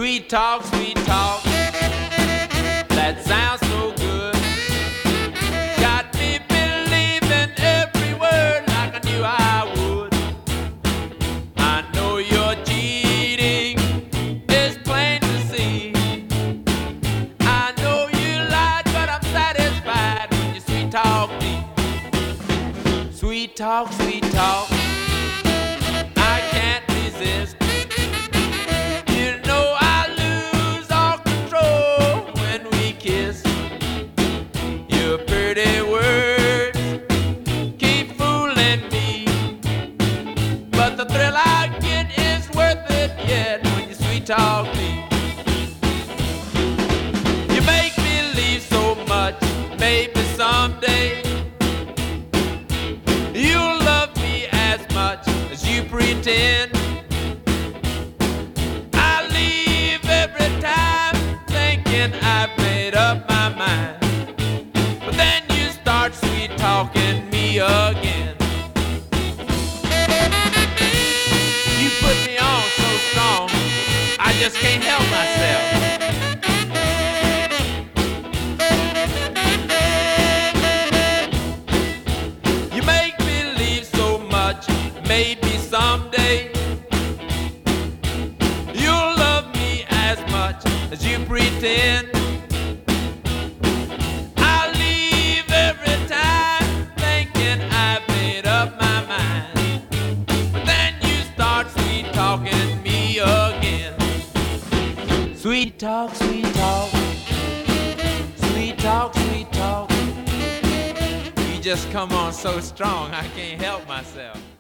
sweet talk, that sounds so good. Got me believing every word like I knew I would. I know you're cheating, it's plain to see. I know you lied, but I'm satisfied when you sweet talk me. Sweet talk, I can't resist. You know I lose all control when we kiss. Your pretty words keep fooling me, but the thrill I get is worth it yet when you sweet talk me. You make me believe so much, maybe someday you'll love me as much as you pretend. I leave every time thinking I've made up my mind, but then you start sweet talking me again. You put me on so strong, I just can't help myself. You make me believe so much, maybe someday you'll love me as much as you pretend. I leave every time thinking I've made up my mind, but then you start sweet talking me again. Sweet talk, sweet talk, sweet talk, sweet talk. You just come on so strong, I can't help myself.